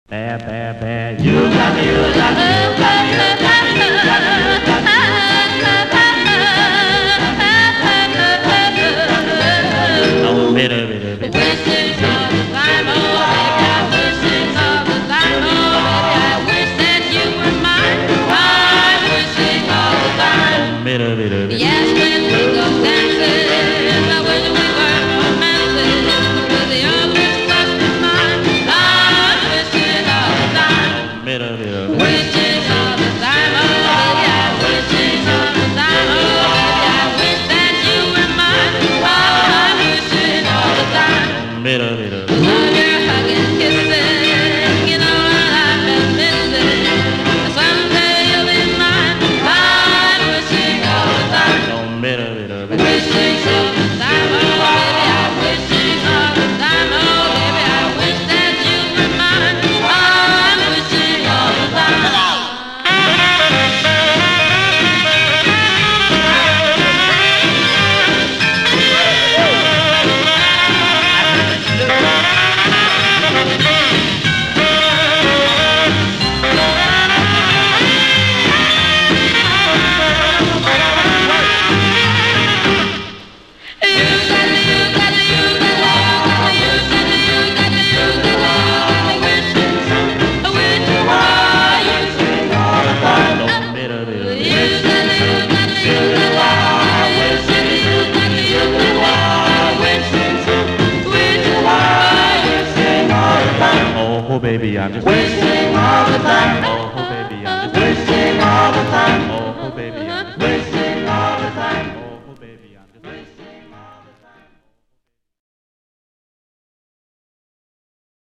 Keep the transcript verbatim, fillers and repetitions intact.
Bad, bad, bad. You got me, you got me, you got me, you got me, you got me, you got me, you got me. Oh, bitter, bitter, bitter. Wishing all the time, oh baby, I'm wishing all the time, oh baby, I wish that you were mine. I'm wishing all the time. Bitter, bitter, bitter. Yes, when we go dancing, I wish we were romancing. With the youngest plus is mine. I'm wishing all the time. Bitter, bitter, bitter. Wishing all the time, oh baby, I'm wishing all the time, oh baby, I wish that you were mine. I'm wishing all the time. Bitter, bitter. Love your hugging, kissing, you know what I've been missing. Someday you'll be mine. I'm wishing all the time. Oh, bitter, bitter, bitter. Wishing all the time, oh baby, I'm wishing all the time, oh baby, I wish that you were mine. I'm wishing all the time. Bitter, bitter, bitter. Oh, baby, I'm just Wishing all the time. Oh, baby, I'm just Wishing all the time.